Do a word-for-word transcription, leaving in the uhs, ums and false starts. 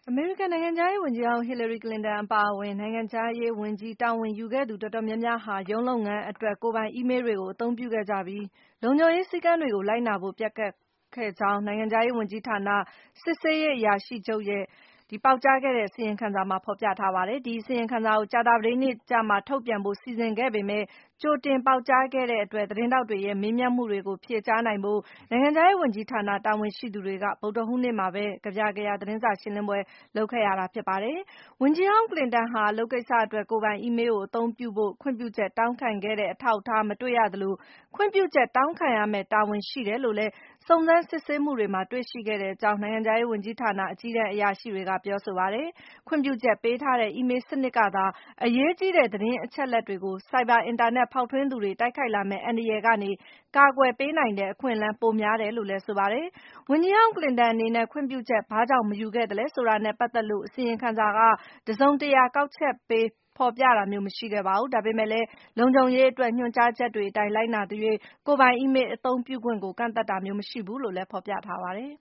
အမေရိကန်နိုင်ငံခြားရေးဝန်ကြီးဟောင်း Hillary Clinton အပါအဝင် နိုင်ငံခြားရေးဝန်ကြီးတာဝန်ယူခဲ့သူတော်တော်များများဟာ ရုံးလုပ်ငန်းအတွက် ကိုယ်ပိုင်အီးမေးလ်တွေကို အသုံးပြုခဲ့ကြပြီး လုံခြုံရေးစည်းကမ်းတွေကို လိုက်နာဖို့ ပျက်ကွက်ခဲ့ကြောင်း နိုင်ငံခြားရေးဝန်ကြီးဌာန စစ်ဆေးရေးအရာရှိချုပ်ရဲ့ ပေါက်ကြားခဲ့တဲ့ အစီရင်ခံစာမှာ ဖော်ပြထားပါတယ်။ ဒီအစီရင်ခံစာကို ကြာသပတေးနေ့ကျမှ ထုတ်ပြန်ဖို့ စီစဉ်ခဲ့ပေမဲ့ ကြိုတင်ပေါက်ကြားခဲ့တဲ့အတွက် သတင်းထောက်တွေရဲ့ မေးမြန်းမှုတွေကို ဖြေကြားနိုင်ဖို့ နိုင်ငံခြားရေးဝန်ကြီးဌာန တာဝန်ရှိသူတွေက ဗုဒ္ဓဟူးနေ့မှာပဲ ကဗျာကယာ သတင်းစာရှင်းလင်းပွဲ လုပ်ခဲ့ရတာဖြစ်ပါတယ်။ ဝန်ကြီးဟောင်း Clinton ဟာ အလုပ်ကိစ္စအတွက် ကိုယ်ပိုင်အီးမေးလ်ကို အသုံးပြုဖို့ ခွင့်ပြုချက် တောင်းခံခဲ့တဲ့ အထောက်အထား မတွေ့ရသလို ခွင့်ပြုချက် တောင်းခံရမယ့် တာဝန်ရှိတယ်လို့လည်း စုံစမ်းစစ်ဆေးမှုတွေမှာ တွေ့ရှိခဲ့ကြောင်း နိုင်ငံခြားရေးဝန်ကြီးဌာန အကြီးတန်းအရာရှိတွေက ပြောဆိုပါတယ်။ ခွင့်ပြုချက်ပေးထားတဲ့ အီးမေးလ်စနစ်ကသာ အရေးကြီးတဲ့ သတင်းအချက်အလက်တွေကို ဆိုက်ဘာအင်တာနက် ဖောက်ထွင်းသူတွေ တိုက်ခိုက်လာမယ့် အန္တရာယ်ကနေ ကာကွယ်ပေးနိုင်တဲ့ အခွင့်အလမ်း ပိုများတယ်လို့လည်း ဆိုပါတယ်။ ဝန်ကြီးဟောင်း Clinton အနေနဲ့ ခွင့်ပြုချက် ဘာကြောင့် မယူခဲ့သလဲဆိုတာနဲ့ ပတ်သက်လို့ အစီရင်ခံစာက တစုံတရာ ကောက်ချက်ပေး ဖော်ပြတာမျိုး မရှိခဲ့ပါဘူး။ ဒါပေမဲ့လည်း လုံခြုံရေးအတွက် ညွှန်ကြားချက်တွေအတိုင်း လိုက်နာသရွေ့ ကိုယ်ပိုင်အီးမေးလ် အသုံးပြုခွင့်ကို ကန့်သတ်တာမျိုး မရှိဘူးလို့လည်း ဖော်ပြထားပါတယ်